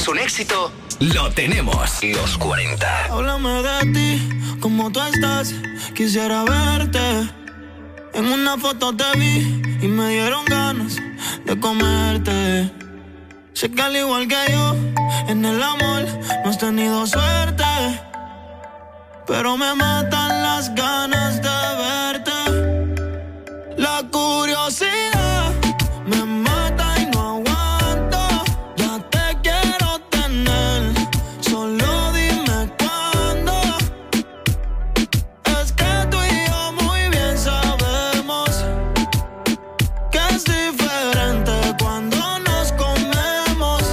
es un éxito, lo tenemos. Los 40. Háblame de ti, cómo tú estás. Quisiera verte. En una foto te vi y me dieron ganas de comerte. Sé que al igual que yo, en el amor no has tenido suerte, pero me matan las ganas de verte. La curiosidad me mata y no aguanto. Ya te quiero tener, solo dime cuándo. Es que tú y yo muy bien sabemos que es diferente cuando nos comemos.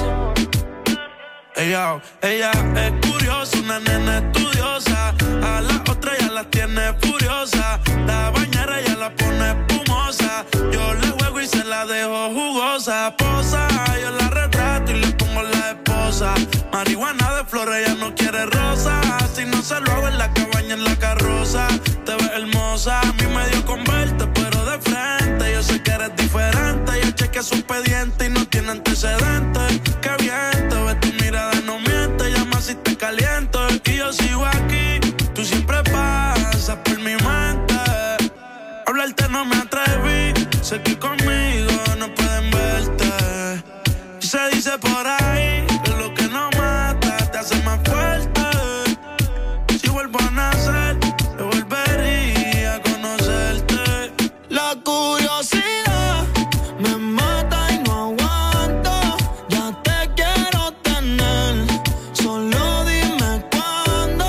Ella es curiosa, una nena estudiosa. A la otra ya la tiene furiosa. La bañera ya la pone espumosa. Yo le juego y se la dejo jugosa. Posa, yo la retrato y le pongo la esposa. Marihuana de flores, ella no quiere rosa. Si no se lo hago en la cabaña, en la carroza. Te ves hermosa, a mí me dio con verte, pero de frente. Yo sé que eres diferente. Yo chequeé su expediente y no tiene antecedentes. Qué bien, te ves, tu mirada no miente. Llama si te caliento y yo sigo aquí. Tú siempre pasas por mi mente. Hablarte no me atreví. Sé que conmigo no pueden verte. Y se dice por ahí que lo que no mata te hace más fuerte. Si vuelvo a nacer, te volvería a conocerte. La curiosidad me mata y no aguanto. Ya te quiero tener, solo dime cuándo.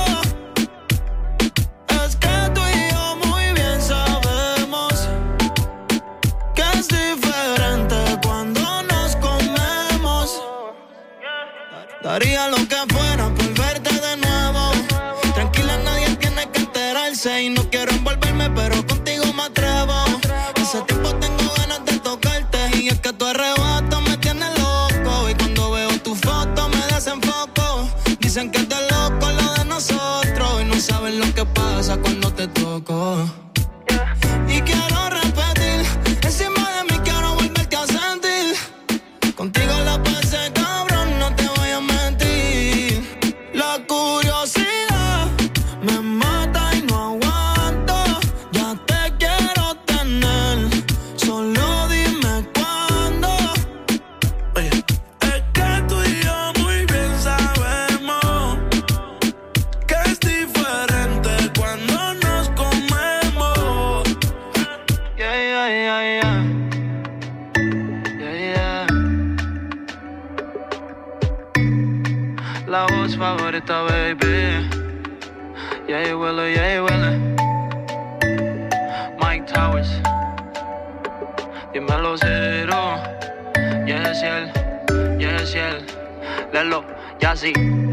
Es que tú y yo muy bien sabemos que es diferente cuando nos comemos. Daría lo que fuera por verte de nuevo. Tranquila, nadie tiene que enterarse. Y no quiero envolverme, pero contigo me atrevo. Hace tiempo tengo ganas de tocarte. Y es que tu arrebato me tiene loco. Y cuando veo tu foto me desenfoco. Dicen que es de loco lo de nosotros. Y no saben lo que pasa cuando te toco. Y quiero repetir, encima de mí quiero volverte a sentir. Contigo la pasé cabrón, no te voy a mentir. La curiosidad me mata y no aguanto. Ya te quiero tener, solo dime cuándo. Oye, es que tú y yo muy bien sabemos que es diferente cuando nos comemos. Yeah, yeah, yeah, yeah. Yeah, yeah. La voz favorita, baby. Yeah, Willie, yeah, Willie. Mike Towers. Dímelo, cero. Yes, él. Yes, él. Lelo, ya sí.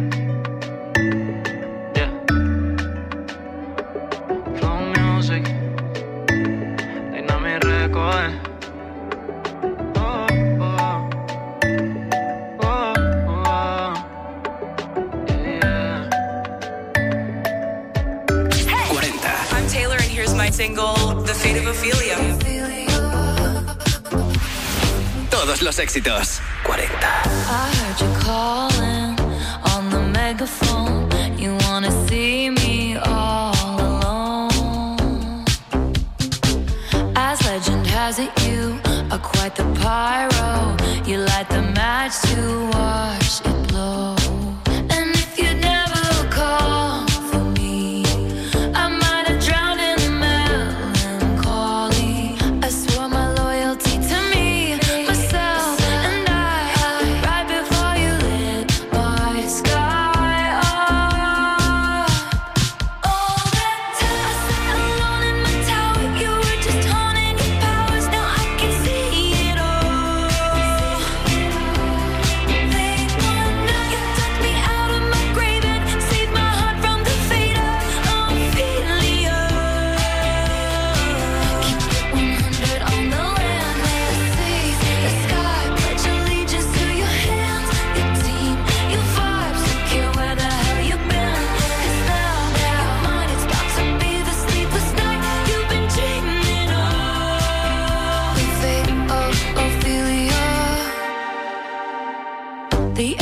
Yeah. Flow Music. Dynamic Record. Oh, oh. Oh, oh. Yeah, yeah. 40. I'm Taylor and here's my single, The Fate of Ophelia. Todos los éxitos. 40. I heard you calling on the megaphone. You wanna see me all alone. As legend has it, you are quite the pyro. You light the match to watch it blow. And if you'd never call for me, I might have drowned in melancholy. I swore my loyalty to me, myself, and I, right before you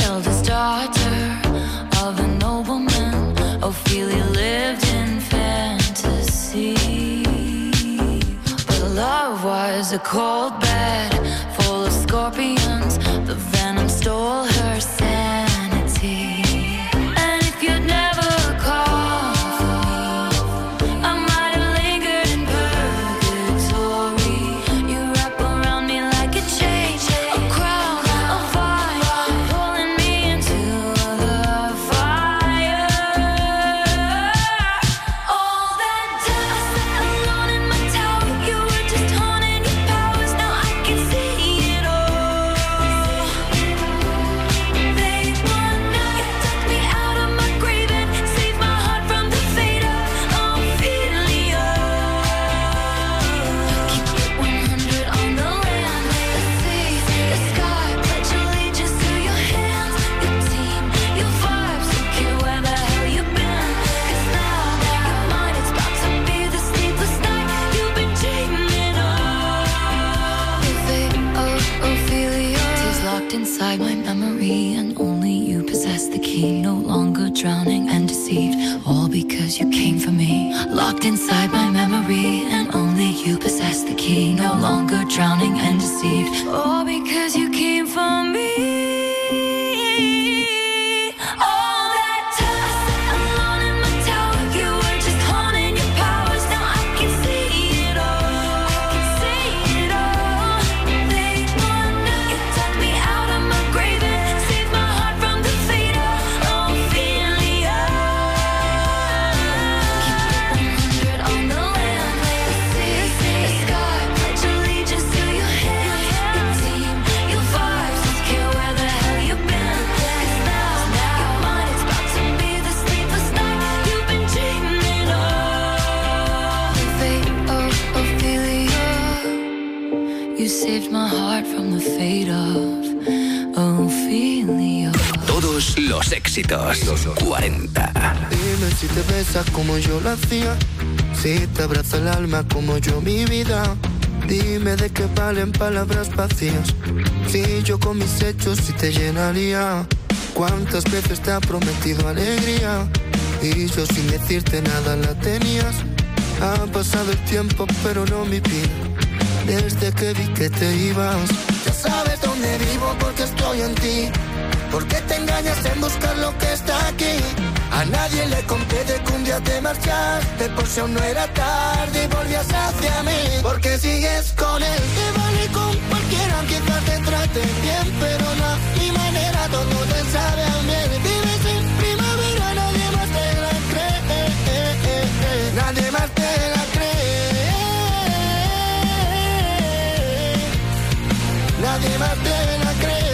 eldest daughter of a nobleman. Ophelia lived in fantasy, but love was a cold bed full of scorpions. The venom stole her sanity. And if you'd never called for me, I might have lingered in purgatory. You wrap around me like a chain, a crown, a fire, pulling me into the fire. All that time I sat alone in my tower, you were just haunting your powers. Now I can see it all. They won now. You took me out of my grave and saved my heart from the fate of Ophelia. Keep it 100 on the land, the sea, the sky. Pledge allegiance to your hands, your team, your vibes. Don't care where the hell you've been, 'cause now you're mine. It's about to be the sleepless night you've been dreaming of. The fate of Ophelia is locked inside my memory, and only you possess the key. No longer drowning and deceived, all because you came for me. Locked inside my memory, and only you possess the key. No longer drowning and deceived, all because you came for me. All that time I sat alone in my tower, you were just haunting your powers. Now I can see it all. I can see it all. They won now. You took me out of my grave and saved my heart from the fate of Ophelia. Keep it 100 on the land, the sea, the sky. Pledge allegiance to your hands, your team, your vibes. Don't care where the hell you've been, 'cause now you're mine. It's about to be the sleepless night you've been dreaming of. The fate of Ophelia. You saved my heart from the fate of Ophelia. Todos los éxitos. 40. Dime si te besas como yo lo hacía, si te abraza el alma como yo mi vida. Dime de qué valen palabras vacías, si yo con mis hechos sí te llenaría. Cuántas veces te ha prometido alegría y yo sin decirte nada la tenías. Ha pasado el tiempo pero no mi vida, desde que vi que te ibas. Ya sabes dónde vivo porque estoy en ti. ¿Por qué te engañas en buscar lo que está aquí? A nadie le conté de que un día te marchaste, por si aún no era tarde y volvías hacia mí. Porque sigues con él, te vale con cualquiera, quizás te trate bien, pero no a mi manera, todo te sabe a miel. Vives en primavera, nadie más te la cree, nadie más te la cree, nadie más te la cree.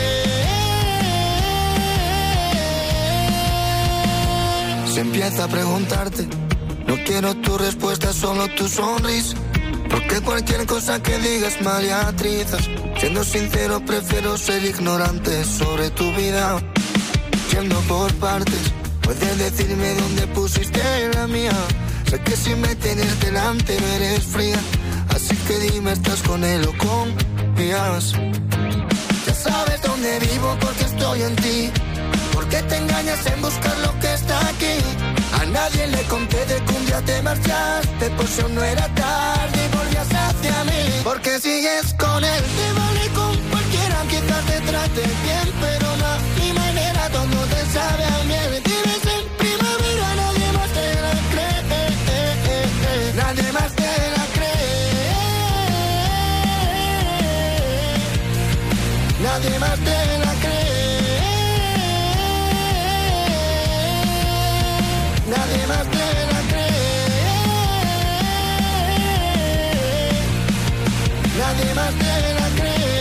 Si empieza a preguntarte, no quiero tu respuesta, solo tu sonrisa. Porque cualquier cosa que digas mal y atrizas. Siendo sincero, prefiero ser ignorante sobre tu vida. Yendo por partes, puedes decirme dónde pusiste la mía. Sé que si me tienes delante no eres fría, así que dime, ¿estás con él o confías? Ya sabes dónde vivo porque estoy en ti. ¿Por qué te engañas en buscar lo que está aquí? A nadie le conté de que un día te marchaste, por si aún no era tarde y volvías hacia mí. Porque sigues con él, te vale con cualquiera, quizás te trate bien, pero no a mi manera, todo te sabe a miel. Vives en primavera, nadie más te la cree, nadie más te la cree, nadie más te la cree. Nadie más te la cree, nadie más te la cree.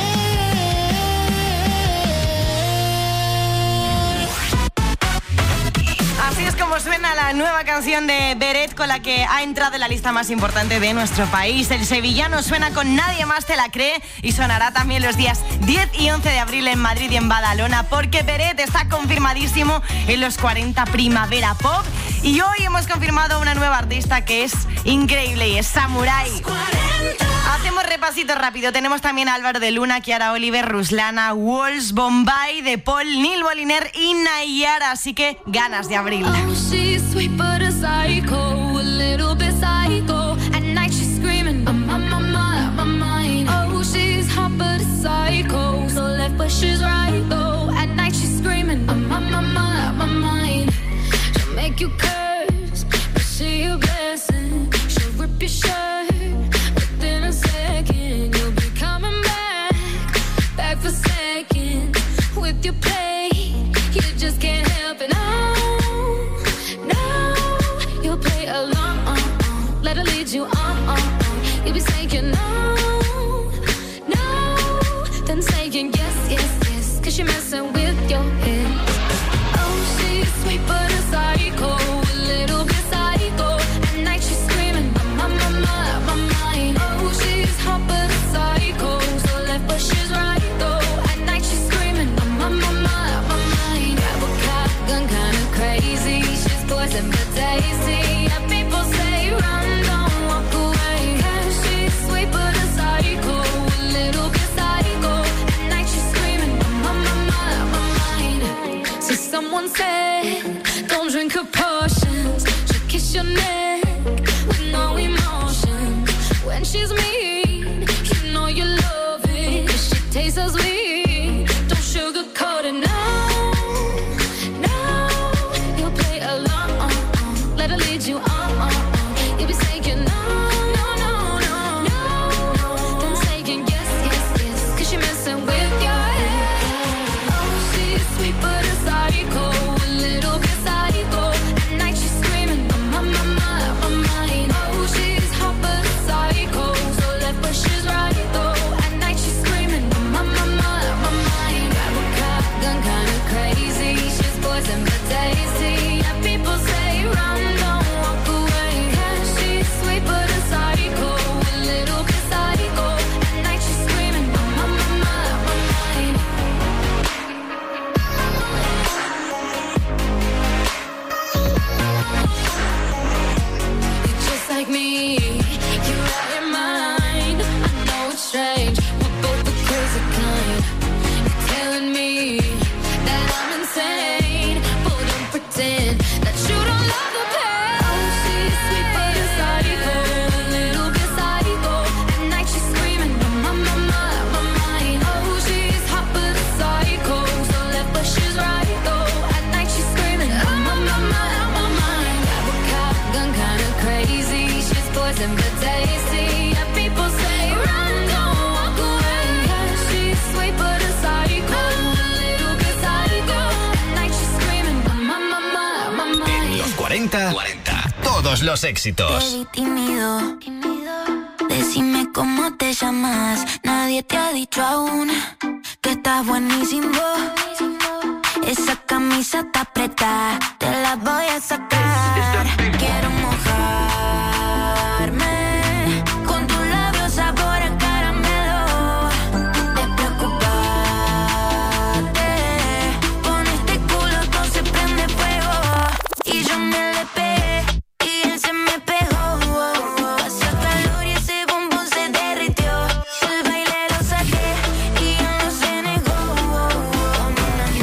Así es como suena la nueva canción de Beret, con la que ha entrado en la lista más importante de nuestro país. El sevillano suena con Nadie más te la cree y sonará también los días 10 y 11 de abril en Madrid y en Badalona, porque Beret está confirmadísimo en los 40 Primavera Pop. Y hoy hemos confirmado una nueva artista que es increíble y es Samurai. Hacemos repasito rápido. Tenemos también a Álvaro de Luna, Kiara Oliver, Ruslana, Walls, Bombay, De Paul, Neil Moliner y Nayara. Así que ganas de abril. Oh, she's sweet but a psycho, a little bit psycho. At night she's screaming, I'm on my mind. Oh, she's hot but a psycho, so left but she's right though. At night she's screaming, I'm on my mind. She'll make you curse, but she a blessing. She'll rip your shirt within a second. You'll be coming back for seconds with your play. You just can't help it. No, you'll play along. Let her lead you on. You'll be saying no, then saying yes, 'cause you're messing with your head. Oh, she's sweet but a psycho, a little bit psycho. At night she's screaming, I'm on my mind. Oh, she's hot but a psycho, so left but she's right though. At night she's screaming, I'm on my mind. Grab a cop gun, kinda crazy. She's poison but tasty. Yeah, people say run, don't walk away. 'Cause she's sweet but a psycho, a little bit psycho. At night she's screaming, I'm on my mind. So someone said, don't drink her potions. She'll kiss your neck with no emotion. When she's mean, you know you love it. 'Cause she tastes so sweet. Don't sugarcoat it, no. You'll play along. Let her lead you on. You'll be saying no. Then saying yes, 'cause you're messing with your head. Oh, she's sweet but a psycho, a little bit psycho. At night she's screaming, I'm on my mind. Oh, she's hot but a psycho, so left but she's right though. At night she's screaming, I'm on my mind. Grab a cop gun, kinda crazy. She's poison but tasty. Yeah, people say run, don't walk away. 'Cause she's sweet but a psycho, a little bit psycho. At night she's screaming, I'm on my mind. You're just like me, you're out your mind. I know it's strange, we're both the crazy kind. You're telling me that I'm insane, but don't pretend that you don't love the pain. Oh, she's sweet but a psycho, a little bit psycho. At night she's screaming, I'm on my mind. Oh, she's hot but a psycho, so left but she's right though. At night she's screaming, I'm on my mind. Grab a cop gun, kinda crazy. She's poison but tasty. Yeah, people say run, don't walk away. 'Cause she's sweet but a psycho, a little bit psycho. At night she's screaming, I'm on my En mind. los 40, todos los Te éxitos. vi tímido. Decime cómo te llamas. Nadie te ha dicho aún que estás buenísimo. Esa camisa está apretada, te la voy a sacar. Quiero mojarme con tus labios sabor a caramelo. Despreocupate, con este culo todo se prende fuego. Y yo me le pegué y él se me pegó. Hacía calor y ese bombón se derritió. El baile lo saqué y él no se negó. Como una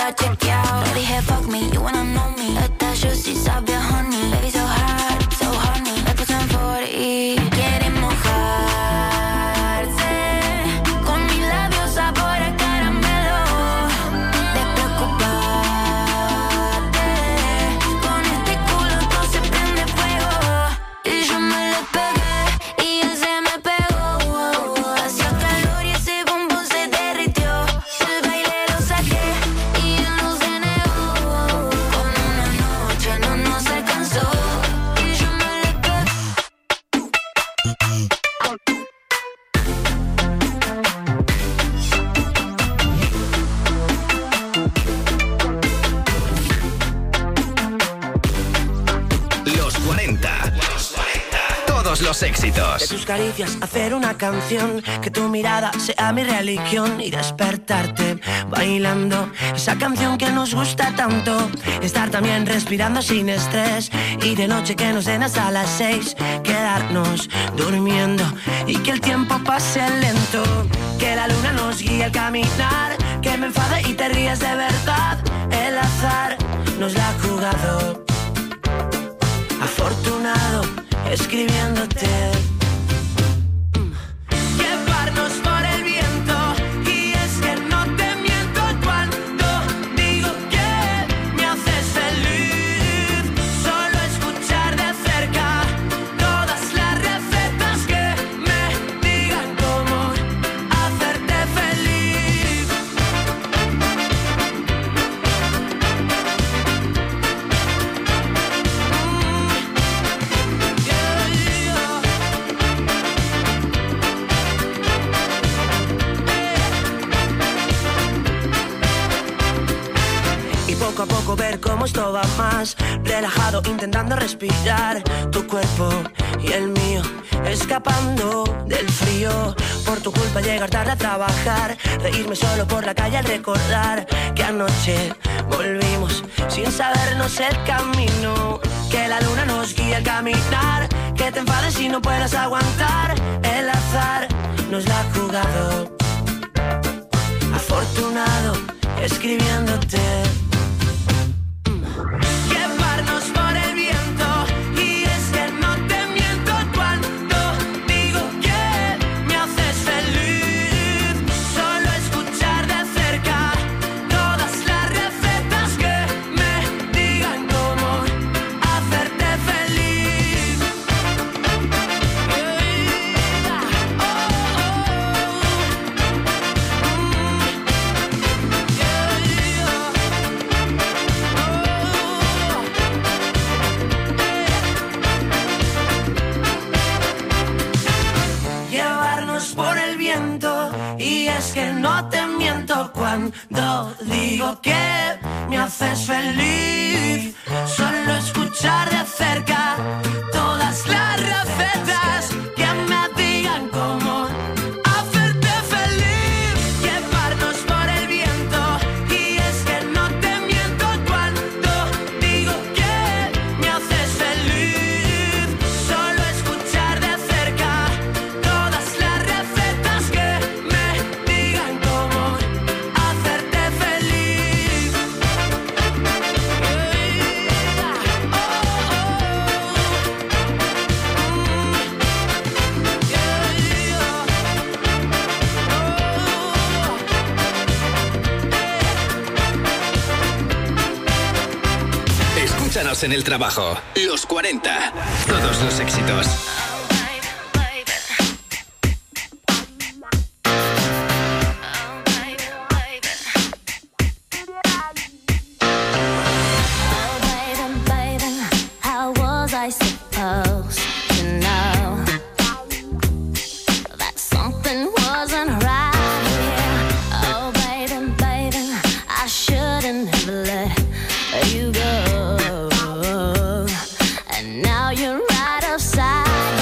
está chequeado. Le dije fuck me, you wanna know me. Esta juicy sabe a honey. Baby so hard, so honey. Me puse en 40 y quiere mojarse. Con mis labios sabor a caramelo. Despreocupate. Con este culo todo se prende fuego. Y yo me le pegué y él se me pegó. Hacía calor y ese bombón se derritió. El baile lo saqué y él no se negó. Con una noche no se cansó. Y yo me le pegué. Los 40. Todos los éxitos. De tus caricias hacer una canción, que tu mirada sea mi religión y despertarte bailando esa canción que nos gusta tanto. Estar también respirando sin estrés y de noche que nos den hasta las 6. Quedarnos durmiendo y que el tiempo pase lento. Que la luna nos guíe al caminar, que me enfade y te ríes de verdad. El azar nos la ha jugado. Afortunado escribiéndote. Llevarnos por el viento. Y es que no te miento cuando digo que me haces feliz. Solo escuchar de cerca todas las recetas que me digan cómo hacerte feliz. Y poco a poco ver cómo esto va más relajado, intentando respirar tu cuerpo y el mío, escapando del frío. Por tu culpa llegar tarde a trabajar, reírme solo por la calle al recordar que anoche volvimos sin sabernos el camino. Que la luna nos guíe al caminar, que te enfades y no puedas aguantar. El azar nos la ha jugado. Afortunado escribiéndote. Llevarnos por el viento. Y es que no te miento cuando digo que me haces feliz. Solo escuchar de cerca todas las recetas que me digan cómo hacerte feliz. Llevarnos por el viento. Y es que no te miento cuando digo que me haces feliz. Solo escuchar de cerca todas las recetas que me digan cómo hacerte feliz. Llevarnos por el viento. Y es que no te miento cuando digo que me haces feliz. Solo escuchar de cerca todas las recetas que me digan cómo hacerte feliz. Escúchanos en el trabajo. Los 40. Todos los éxitos. How was I supposed to know that something wasn't right here? Oh, baby, I shouldn't have let you go. And now you're right outside.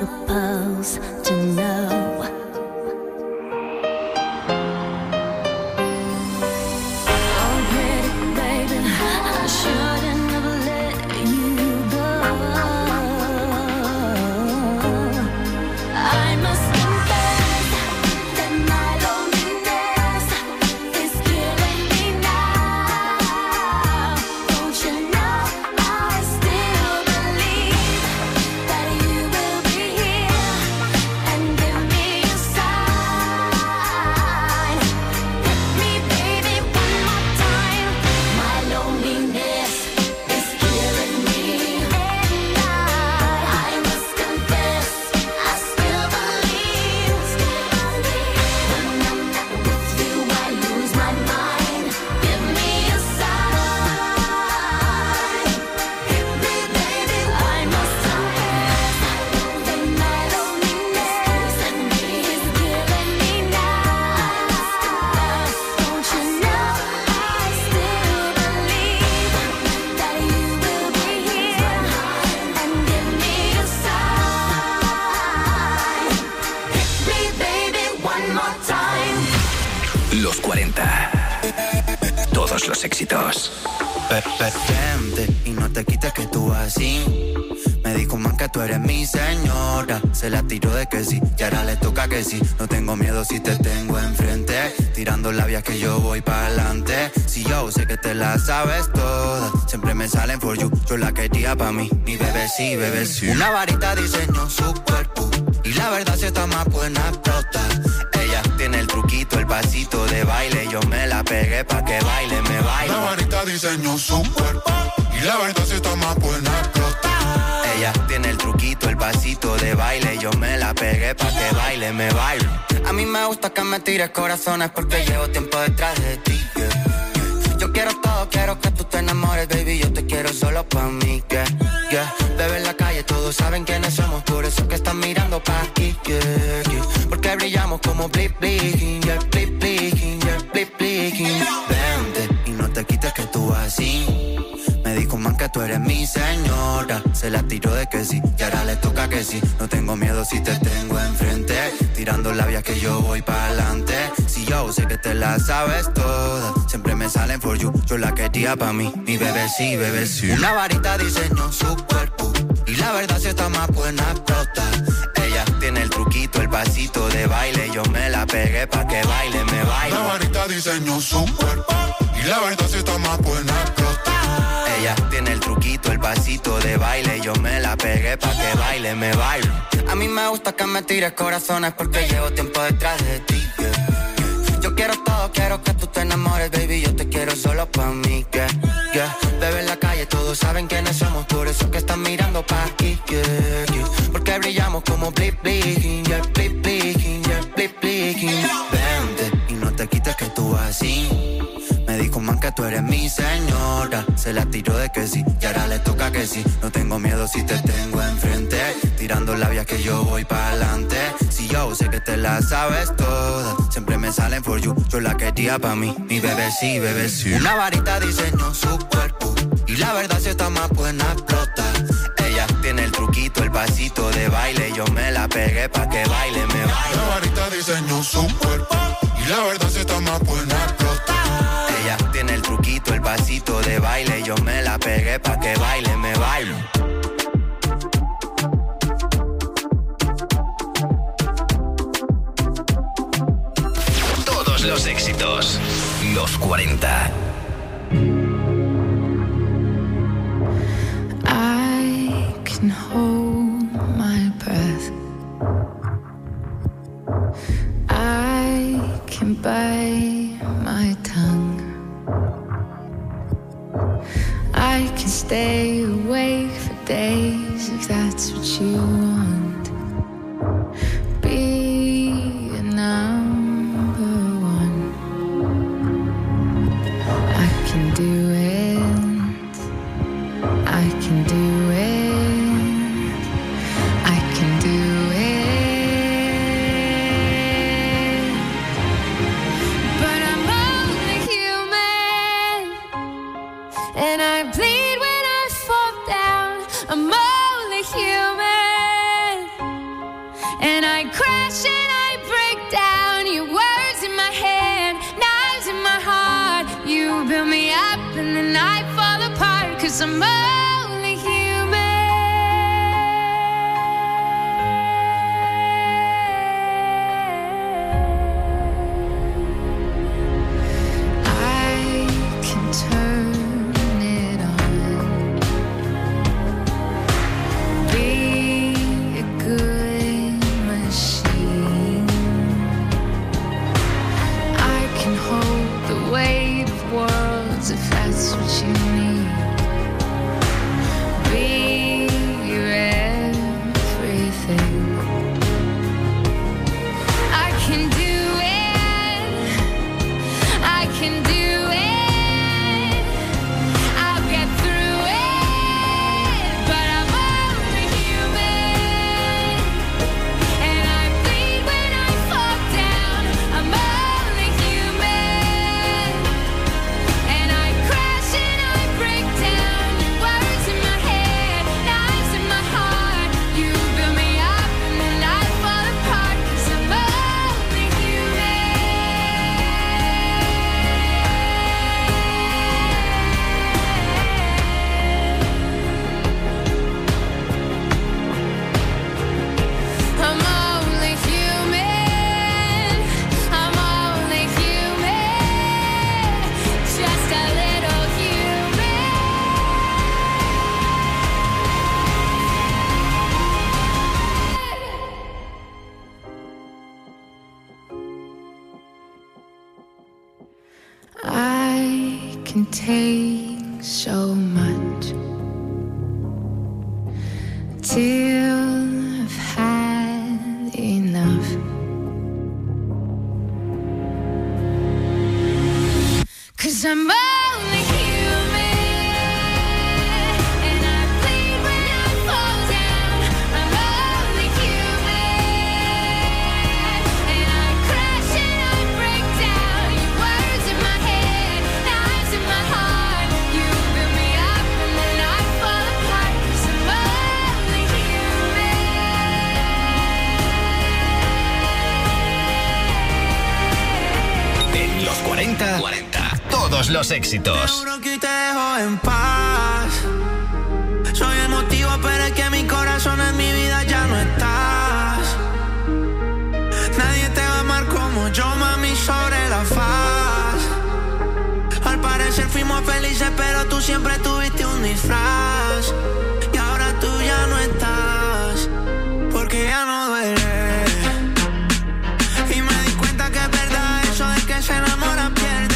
supposed to know. Oh, pretty baby, I shouldn't have let you go. I must confess that my loneliness is killing me now. Don't you know I still believe that you will be here and give me a sign. Hit me, baby, one more time. My loneliness is killing me, and I must confess I still believe. When I'm not with you, I lose my mind. Give me a sign. Hit me, baby, I must confess that my loneliness is killing me now. Don't you know I still believe that you will be here and give me a sign. Hit me, baby, one more time. Los 40. Todos los éxitos. Vente y no te quites que tú así. Me dijo man que tú eres mi señora. Se la tiró de que sí y ahora le toca que sí. No tengo miedo si te tengo enfrente. Tirando labias que yo voy para adelante. Si yo sé que te la sabes todas. Siempre me salen for you. Yo la quería pa' mí. Mi bebé sí, bebé sí. Una varita diseñó su cuerpo. Y la verdad si está más buena explota. Ella tiene el truquito, el pasito de baile. Yo me la pegué pa' que baile, me baile. La varita diseñó su cuerpo y la verdad si está más buena explota. Ella tiene el truquito, el pasito de baile. Yo me la pegué pa' que baile, me baile. A mí me gusta que me tires corazones porque llevo tiempo detrás de ti, yeah. Yo quiero todo, quiero que tú te enamores, baby. Yo te quiero solo pa' mí, yeah, yeah. Bebé en la calle, todos saben quiénes somos. Por eso que están mirando pa' aquí, yeah, yeah. Porque brillamos como blip, blinking, yeah, blip, blinking, yeah, blip, blinking. Vente y no te quites que tú así. Me dijo man que tú eres mi señora. Se la tiró de que sí y ahora le toca que sí. No tengo miedo si te tengo enfrente. Tirando labias que yo voy para adelante. Si yo sé que te la sabes todas. Siempre me salen for you. Yo la quería pa' mí. Mi bebé sí, bebé sí. Una varita diseñó su cuerpo y la verdad si está más buena explota. Ella tiene el truquito, el pasito de baile. Yo me la pegué pa' que baile, me baile. La varita diseñó su cuerpo y la verdad si está más buena explota. Ella tiene el truquito, el pasito de baile. Yo me la pegué pa' que baile, me baile. A mí me gusta que me tires corazones porque llevo tiempo detrás de ti, yeah. Yo quiero todo, quiero que tú te enamores, baby. Yo te quiero solo pa' mí, yeah, yeah. Bebé en la calle, todos saben quiénes somos. Por eso que están mirando pa' aquí, yeah, yeah. Porque brillamos como blip, blinking, yeah, blip, blinking, yeah, blip, blinking. Vente y no te quites que tú así. Me dijo man que tú eres mi señora. Se la tiró de que sí y ahora le toca que sí. No tengo miedo si te tengo enfrente. Tirando labias que yo voy para adelante. Si yo sé que te la sabes todas. Siempre me salen for you. Yo la quería pa' mí. Mi bebé sí, bebé sí. Una varita diseñó su cuerpo y la verdad si está más buena explota. Ella tiene el truquito, el pasito de baile. Yo me la pegué pa' que baile, me baile. La varita diseñó su cuerpo y la verdad si está más buena explota. Ella tiene el truquito, el pasito de baile. Yo me la pegué pa' que baile, me baile. Todos los éxitos. Los 40. I can hold my breath. I can bite my tongue. I can stay awake for days if that's what you want. Be a number one. I can do it. I can do it. I can do it. But I'm only human, and I bleed when I fall. And I crash and I break down. Your words in my head, knives in my heart. You build me up and then I fall apart. 'Cause I'm only human. I can turn it on. Be a good machine. I can hold the weight of worlds if that's what you need. Be your everything. I can do it. I can do it. I'll get through it. But I'm only human. And I bleed when I fall down. I'm only human. And I crash and I break down. Your words in my head, knives in my heart. You build me up and then I fall apart. 'Cause I'm only human. I'm only human. I'm only human. Just a little human. I can take so much till I've had enough. 'Cause I'm only human. And I bleed when I fall down. I'm only human. And I crash and I break down. Your words in my head, knives in my heart. You build me up and then I fall apart. 'Cause I'm only human. En los 40, todos los éxitos. Seguro que te dejo en paz. Soy el motivo, pero es que mi corazón en mi vida ya no estás. Nadie te va a amar como yo, mami, sobre la faz. Al parecer fuimos felices, pero tú siempre tuviste un disfraz. Y ahora tú ya no estás, porque ya no duele. Y me di cuenta que es verdad eso de que se enamora pierde.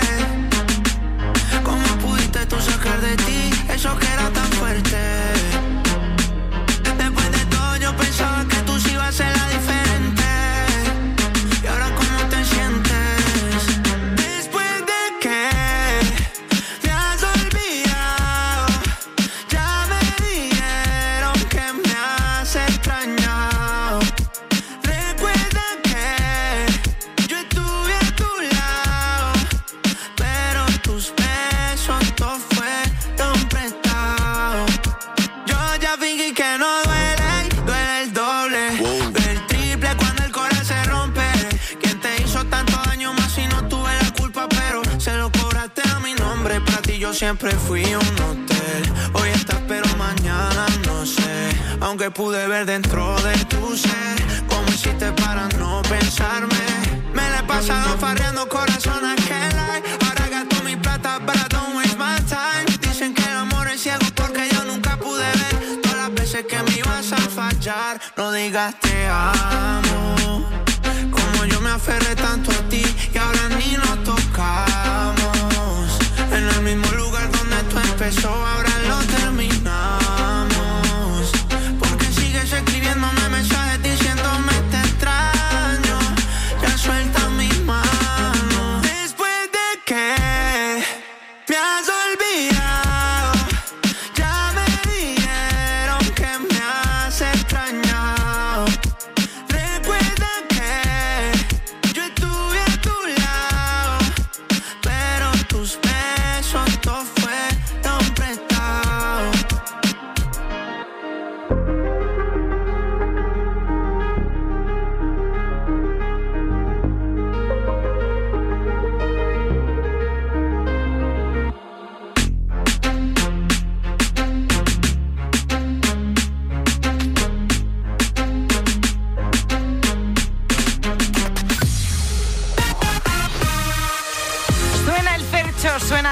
¿Cómo pudiste tú sacar de ti eso que era tan fuerte? Después de todo yo pensaba que tú sí ibas a ser la diferente. ¿Y ahora cómo te sientes? Después de que me has olvidado, ya me dijeron que me has extrañado. Recuerda que yo estuve a tu lado, pero tus besos todos fueron prestados. Yo ya fingí que no duele, y duele el doble, el triple cuando el corazón se rompe. ¿Quién te hizo tanto daño más si no tuve la culpa? Pero se lo cobraste a mi nombre. Para ti yo siempre fui un hotel. Hoy estás pero mañana no sé. Aunque pude ver dentro de tu ser cómo hiciste para no pensarme. Me la he pasado farreando corazón a que like. Ahora gasto mi plata, but I don't waste my time. Dicen que el amor es ciego porque yo nunca pude ver todas las veces que me ibas a fallar. No digas te amo, como yo me aferré tanto a ti y ahora ni nos tocamos. En el mismo lugar donde esto empezó, ahora lo terminamos. Porque sigues escribiéndome mensajes diciéndome te extraño. Ya suelta mis manos. Después de que me has olvidado, ya me dijeron que me has extrañado. Recuerda que yo estuve a tu lado, pero tus besos todos fueron prestados.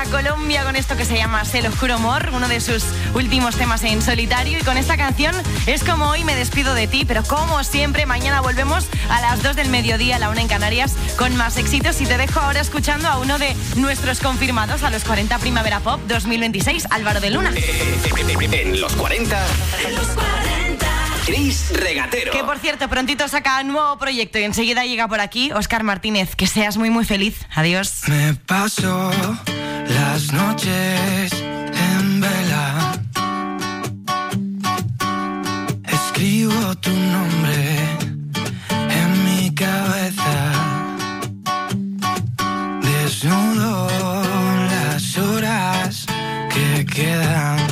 a Colombia con esto que se llama El Oscuro Amor, uno de sus últimos temas en solitario. Y con esta canción es como hoy me despido de ti, pero como siempre, mañana volvemos a las 2 del mediodía, a la 1 en Canarias, con más éxitos. Y te dejo ahora escuchando a uno de nuestros confirmados a los 40 Primavera Pop 2026, Álvaro de Luna. En los 40... Chris Regatero. Que por cierto, prontito saca un nuevo proyecto y enseguida llega por aquí Óscar Martínez. Que seas muy muy feliz. Adiós. Me paso las noches en vela. Escribo tu nombre en mi cabeza. Desnudo las horas que quedan.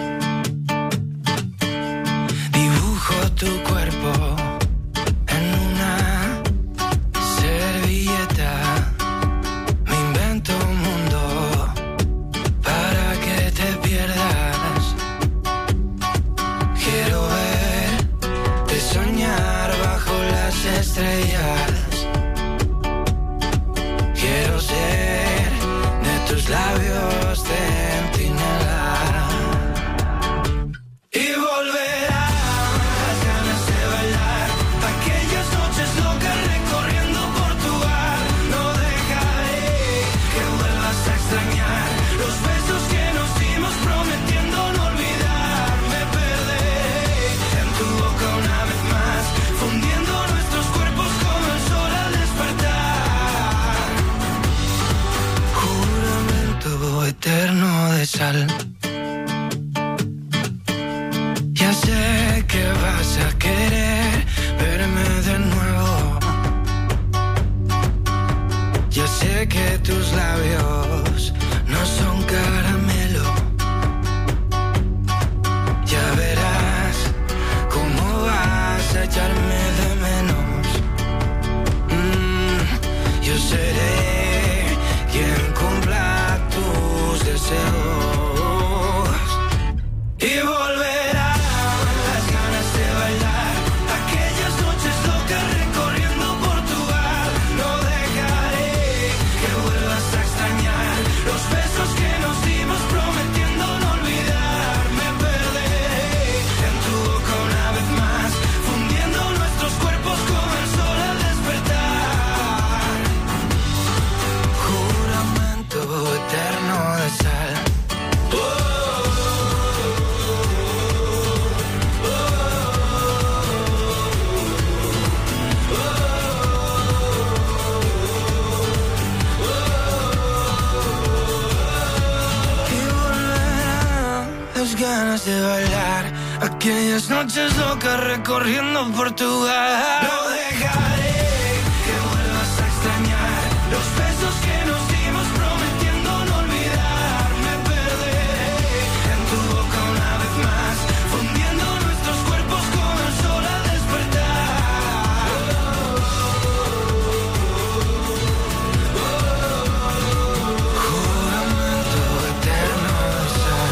Tu cuerpo en una servilleta. Me invento un mundo para que te pierdas. Quiero verte soñar bajo las estrellas. Quiero ser de tus labios centinela. Y volver. Eterno de sal. Ya sé que vas a querer verme de nuevo. Ya sé que tus labios no son caramelo. Ya verás cómo vas a echarme de menos. Yo seré quien cumpla tus deseos. Y volverán las ganas de bailar, aquellas noches locas recorriendo Portugal. No dejaré que vuelvas a extrañar los besos que nos dimos prometiendo no olvidar. Me perderé en tu boca una vez más, fundiendo nuestros cuerpos como el sol al despertar. Juramento eterno de sal. Ganas de bailar, aquellas noches locas recorriendo Portugal. No dejaré que vuelvas a extrañar los besos que nos dimos prometiendo no olvidar. Me perderé en tu boca una vez más, fundiendo nuestros cuerpos como el sol al despertar. Juramento eterno de sal.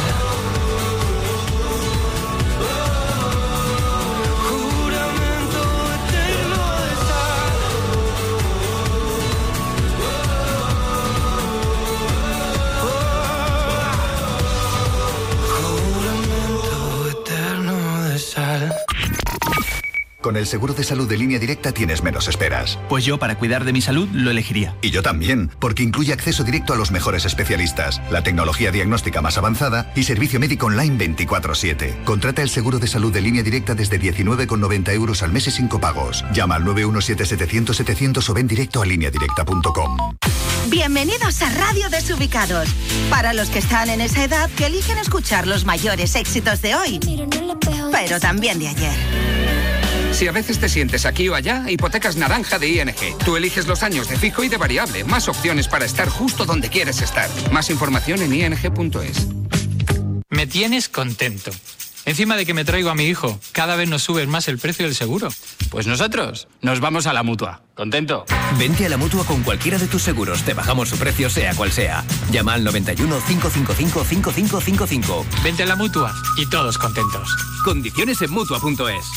Con el seguro de salud de Línea Directa tienes menos esperas. Pues yo, para cuidar de mi salud, lo elegiría. Y yo también, porque incluye acceso directo a los mejores especialistas, la tecnología diagnóstica más avanzada y servicio médico online 24/7. Contrata el seguro de salud de Línea Directa desde 19,90 € al mes y sin copagos. Llama al 917-700-700 o ven directo a lineadirecta.com. Bienvenidos a Radio Desubicados. Para los que están en esa edad que eligen escuchar los mayores éxitos de hoy, pero también de ayer. Si a veces te sientes aquí o allá, Hipotecas Naranja de ING. Tú eliges los años de fijo y de variable. Más opciones para estar justo donde quieres estar. Más información en ing.es. Me tienes contento. Encima de que me traigo a mi hijo, cada vez nos suben más el precio del seguro. Pues nosotros nos vamos a la Mutua. ¿Contento? Vente a la Mutua con cualquiera de tus seguros. Te bajamos su precio sea cual sea. Llama al 91 555 5555. Vente a la Mutua y todos contentos. Condiciones en Mutua.es.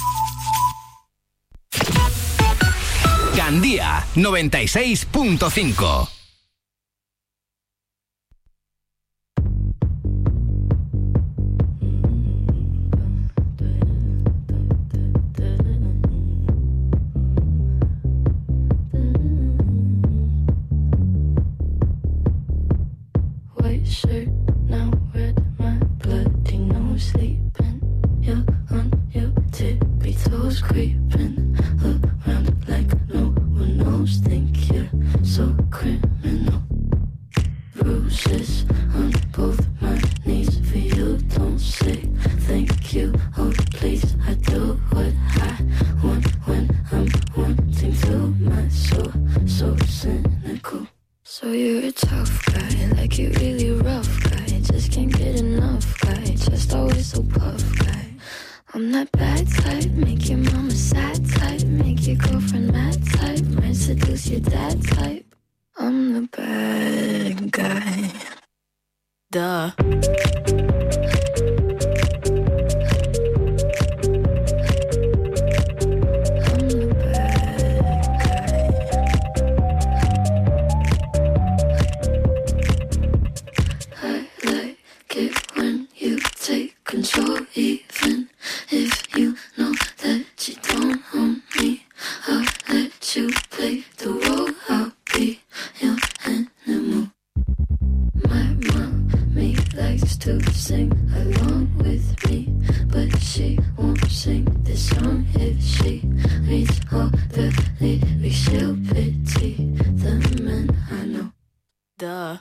Gandía 96.5. shadows creeping around like no one knows. Think you're so criminal. Bruises on both my knees for you. Don't say thank you, oh please. I do what I want when I'm wanting to. My soul, so cynical. So you're a tough guy, like you're really rough guy. Just can't get enough guy, just always so puff guy. I'm that bad type, make your mama sad type, make your girlfriend mad type, might seduce your dad type. I'm the bad guy. Duh. Control, even if you know that you don't own me. I'll let you play the role. I'll be your animal. My mommy likes to sing along with me, but she won't sing this song if she reads all the lyrics. She'll pity the men I know. Duh.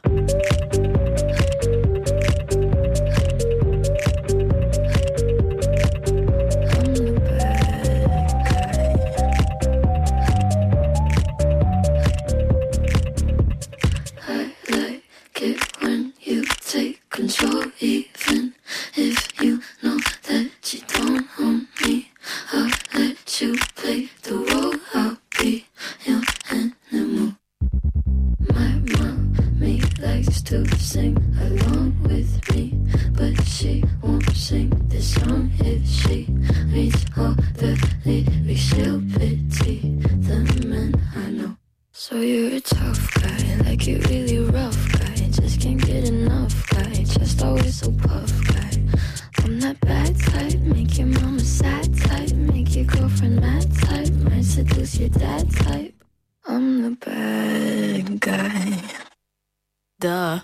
Control, even if you know that you don't own me. I'll let you play the role. I'll be your animal. My mommy likes to sing along with me, but she won't sing this song if she reads all the lyrics. She'll pity the men I know. So you're a tough guy, like you're really rough guy. Just can't get enough guy, just always so puff guy. I'm that bad type, make your mama sad type, make your girlfriend mad type, might seduce your dad type. I'm the bad guy. Duh.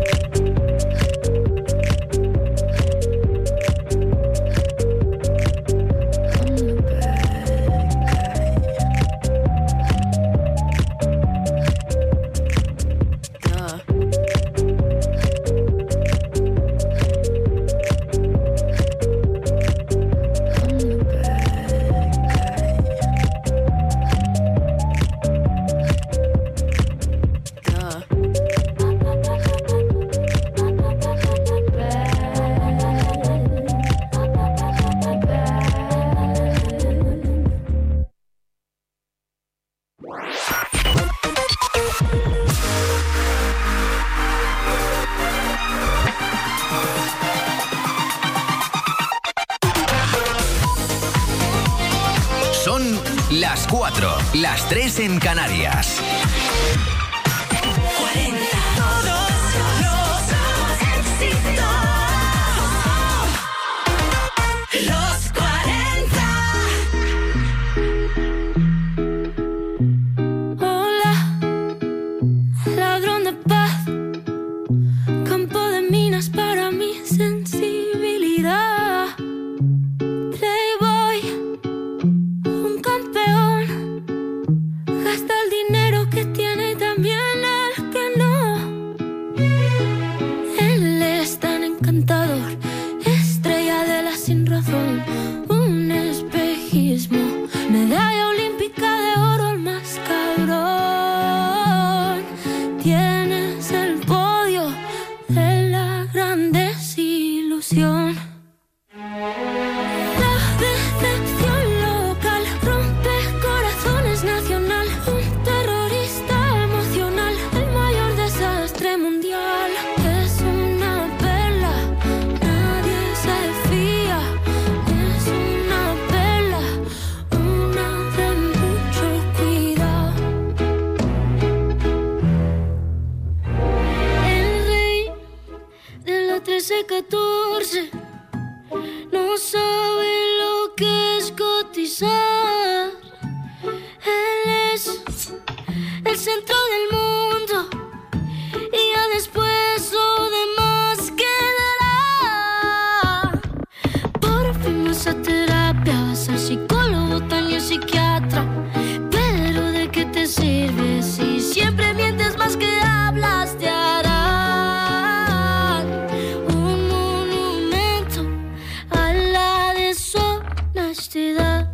Las 4, las 3 en Canarias. Los 40. Hola, ladrón de paz, campo de minas para mi sensibilidad. Playboy, un campeón, gasta el dinero que tiene también el que no. Él es tan encantador, estrella de la sin razón, un espejismo, medalla olímpica de oro, el más cabrón. Tienes el podio de la gran desilusión. La decepción local rompe corazones nacional, un terrorista emocional, el mayor desastre mundial. Es una perla, nadie se fía. Es una perla, una de mucho cuidado. El rey de la 13-14 no sabe lo que es cotizar. Él es el centro del mundo y ya después lo demás quedará. Por fin vas a terapia, vas al psicólogo psiquiatra. Pero ¿de qué te sirve si siempre mientes más que hablas? Te harán un monumento a la deshonestidad.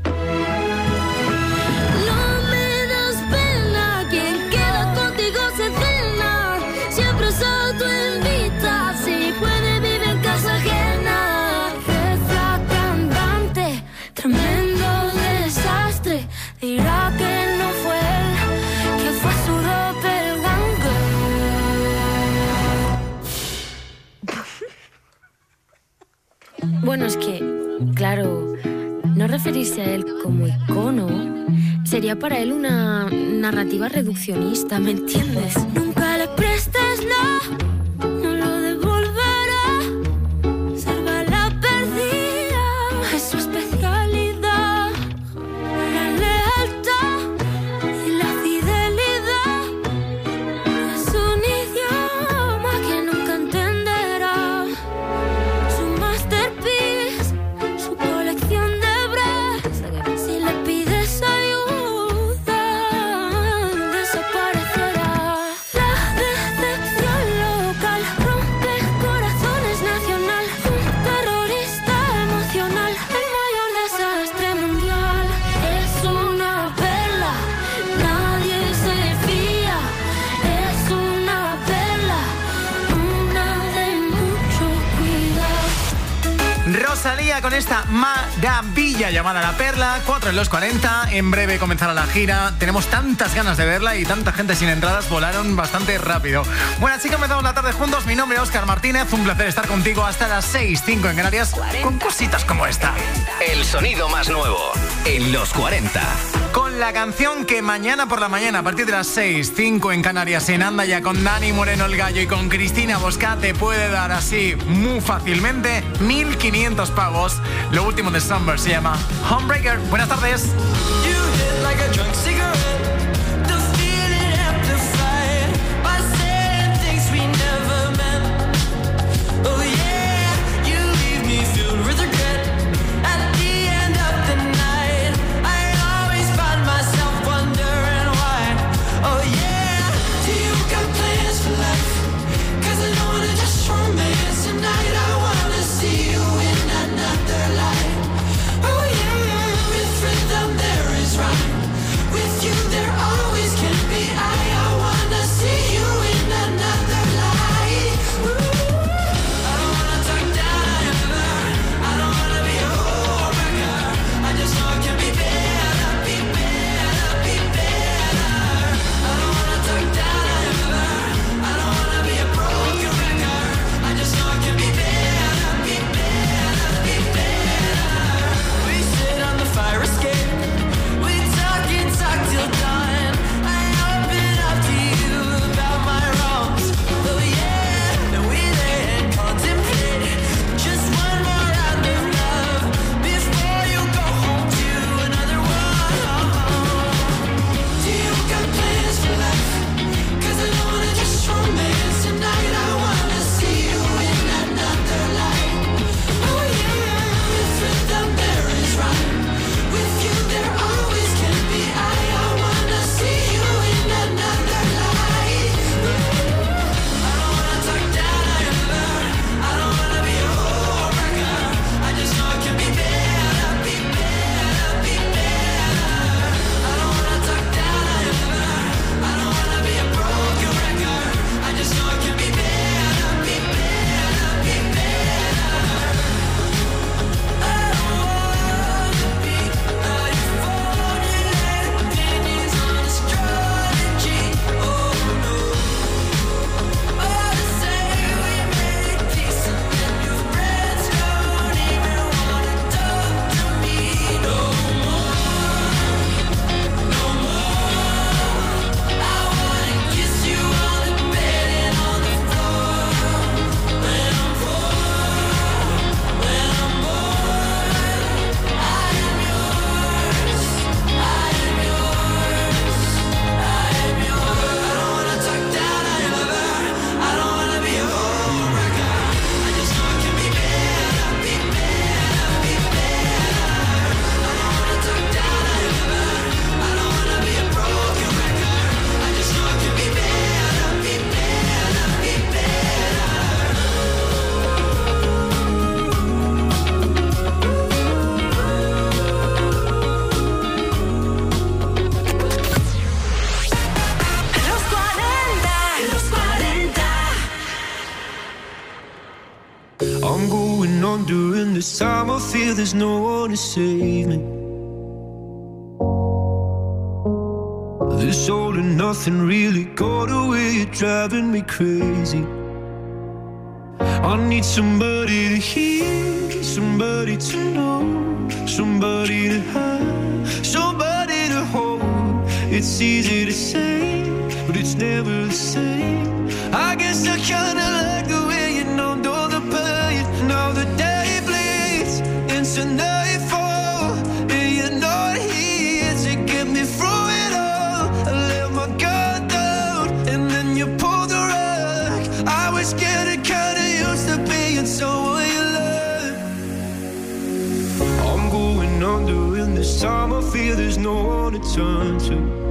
No me das pena, quien queda contigo se cena. Siempre se autoinvita, si puede vive en casa ajena. Jefa cantante, tremendo desastre. Dirá que no fue él, que fue su doppelganger. Bueno, es que, claro, no referirse a él como icono sería para él una narrativa reduccionista, ¿me entiendes? Nunca le prestes no lo devolverá. Salva la perdida, es su especialidad. La lealtad y la fidelidad es un idioma que nunca entenderá. Su masterpiece, su colección de bras. Si le pides ayuda, desaparecerá. La decepción local rompe corazones nacional. Un terrorista emocional, el mayor desastre mundial. Es una perla, nadie se fía. Es una perla, una de mucho cuidado. Rosalía con esta maravilla llamada La Perla, 4 en los 40. En breve comenzará la gira. Tenemos tantas ganas de verla y tanta gente sin entradas, volaron bastante rápido. Bueno, así que comenzamos la tarde juntos. Mi nombre es Óscar Martínez. Un placer estar contigo hasta las 6:05 en Canarias con cositas como esta. El sonido más nuevo en los 40. Con la canción que mañana por la mañana, a partir de las 6:05 en Canarias, en Anda Ya, con Dani Moreno el Gallo y con Cristina Bosca, te puede dar así muy fácilmente 1.500 pavos. Lo último de Summer se llama Homebreaker. Buenas tardes. With you there this time I feel there's no one to save me. This all and nothing really got away, you're driving me crazy. I need somebody to hear, somebody to know, somebody to have, somebody to hold. It's easy to say, but it's never the same. I guess I kinda like the way you numbed all the pain. Now the day bleeds into nightfall, and you're not here to get me through it all. I let my guard down, and then you pulled the rug. I was getting kinda used to being someone you love. I'm going under, and this time I feel there's no one to turn to.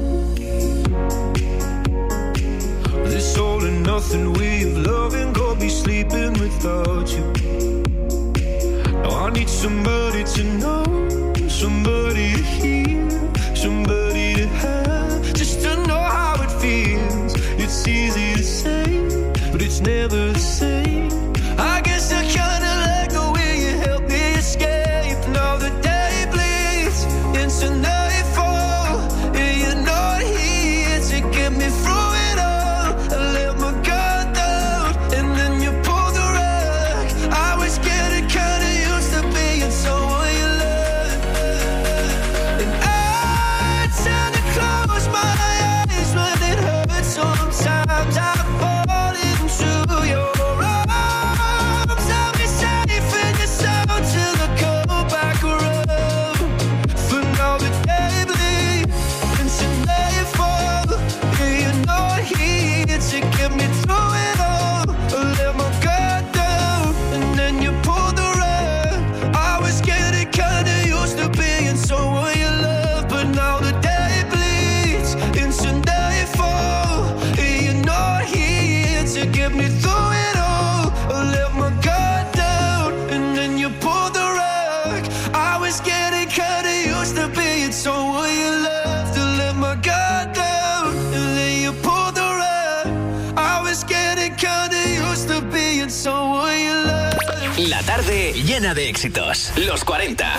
This all and nothing way of loving, got me sleeping without you. Now I need somebody to know, somebody to hear, somebody to have, just to know how it feels. It's easy to say, but it's never the same. I guess I kinda like the way you help me escape. Now the day bleeds into nightfall, and you're not here to get me through it all. I let my guard down, and then you pulled the rug. I was getting kinda used to being someone you love. And I tend to close my eyes when it hurts. Sometimes I fall into your arms. I'll be safe in the sound till I come back around. For now the day bleeds into nightfall, and you're not here to get me through it all. I let my guard down, and then you pulled the rug. I was getting kinda used to being someone you love, but now the day bleeds into nightfall, and you're not here to get me through it all. I let my guard down, and then you pulled the rug. I was getting kinda used to being someone you love. To let my guard down, and then you pulled the rug. I was getting kinda used to being someone you love. La tarde llena de éxitos. Los 40.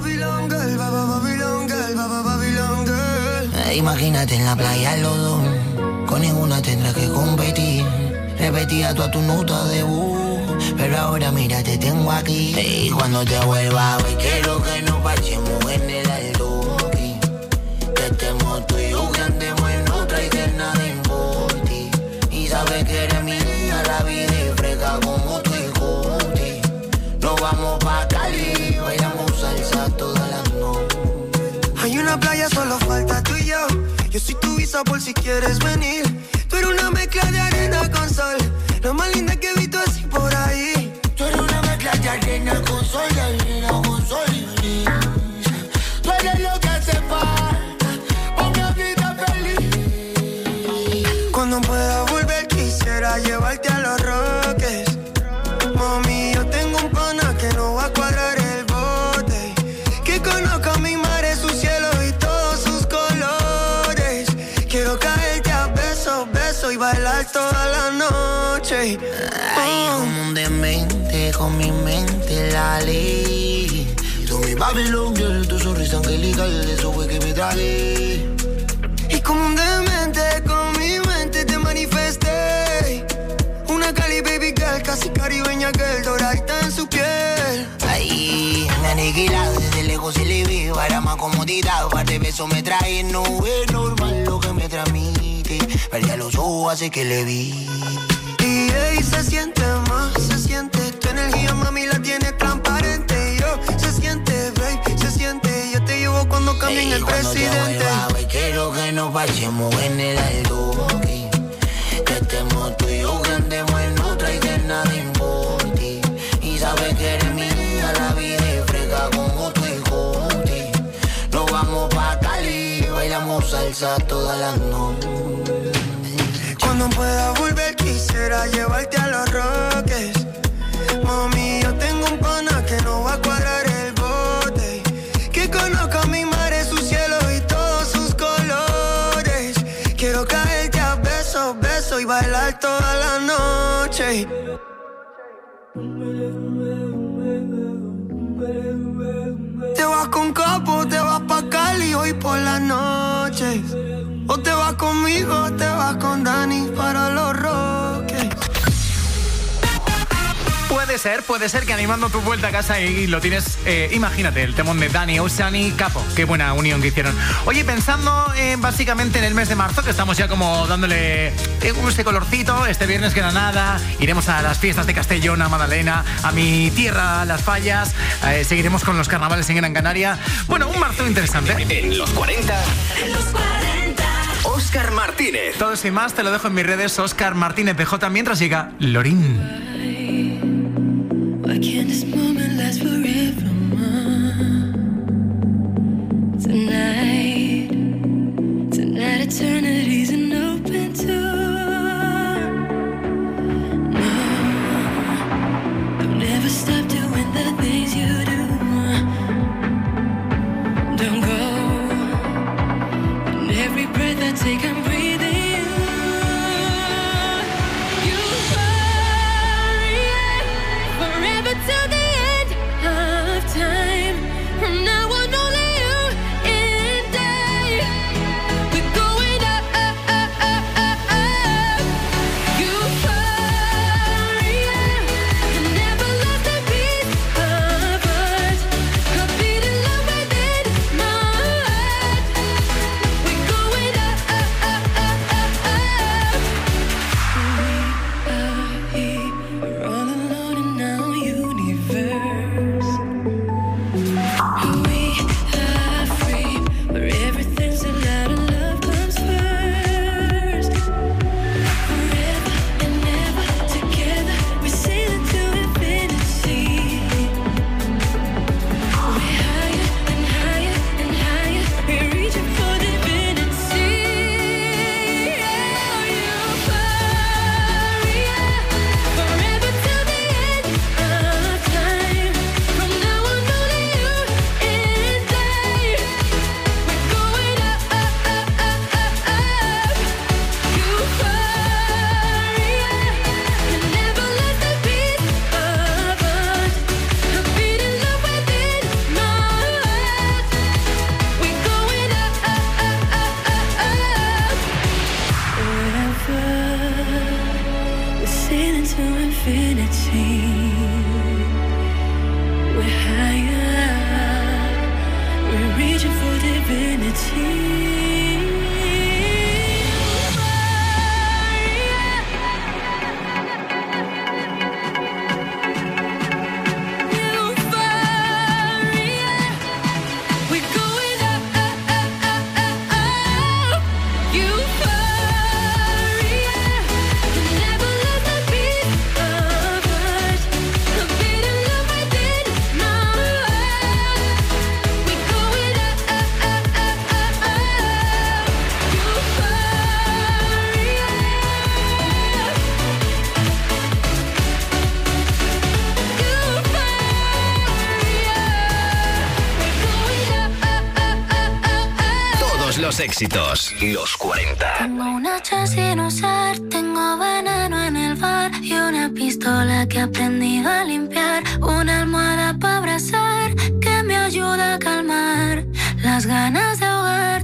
Imagínate en la playa los dos, con ninguna tendrás que competir. Repetía toda tu nota de voz, pero ahora mira, te tengo aquí. Y cuando te vuelva a ver, quiero que nos parchemos en el alto. Que estemos tú y yo, que andemos en otra y que nada importe. Y sabes que eres mía, la vida es fresca como tu escote. Nos vamos pa' Cali, bailamos salsa toda la noche. Hay una playa, solo falta tú y yo. Yo soy tu visa por si quieres venir. Tú eres una mezcla de arena con sol, la más linda que he visto así por ahí. Tú eres una mezcla de arena con sol, de arena con sol y brisa. Tú eres lo que hace falta, pa' mi vida feliz. Cuando pueda volver quisiera llevarte a Los Roques. Mami, yo tengo un pana que no va a cuadrar el bote, que conozca mi mar, su cielo y todos sus colores. Quiero caerte a besos, besos y bailar toda la noche. Ay, como un demente, con mi mente la ley. Tú mi Babylon girl, tu sonrisa angelical, eso fue que me tragué. Y como un demente, con mi mente te manifesté. Una Cali baby girl, casi caribeña girl, dorada en su piel. Ay, me aniquilado desde lejos y le vi, para más comodidad, par de besos me trae, no es normal lo que me transmite. Perdía los ojos, así que le vi. Y ey, se siente más, se siente. Tu energía, mami, la tienes transparente. Y yo, se siente, babe, se siente. Yo te llevo cuando camine el presidente. Te quiero que nos parchemos en el alto. Que estemos tú y yo, que andemos en otra y que nada importe. Y sabes que eres mía, la vida es fresca como tu escote. Nos vamos pa' Cali, bailamos salsa toda la noche. Cuando pueda volver quisiera llevarte a Los Roques. Mami, yo tengo un pana que no va a cuadrar el bote, que conozca mi mar, su cielo y todos sus colores. Quiero caerte a besos, besos y bailar toda la noche. hoy por la noche. O te vas conmigo o te vas con Dani para los Roques. Puede ser que animando tu vuelta a casa y lo tienes, imagínate, el temón de Dani, Ocean y Capo. Qué buena unión que hicieron. Oye, pensando básicamente en el mes de marzo, que estamos ya como dándole este colorcito, este viernes queda nada, iremos a las fiestas de Castellón, a Madalena, a mi tierra, a Las Fallas, seguiremos con los carnavales en Gran Canaria. Bueno, un marzo interesante. En los 40. Óscar Martínez. Todo sin más, te lo dejo en mis redes, Óscar Martínez PJ, mientras llega Lorín. Why can't this moment last forever, Tonight eternity's an open door. No, don't ever stop doing the things you do. Don't go. And every breath I take, I'm breathing. Till the end of time. From now on, only you and I. We're going up, up, up, up, up, up. Euphoria. I never lost a piece of us. A beating love within my heart. We're going up, up, up, up, up, up. We are here. We're all alone and now you. Los éxitos, los 40. Tengo una hacha sin usar, tengo veneno en el bar y una pistola que he aprendido a limpiar, una almohada para abrazar que me ayuda a calmar las ganas de ahogar.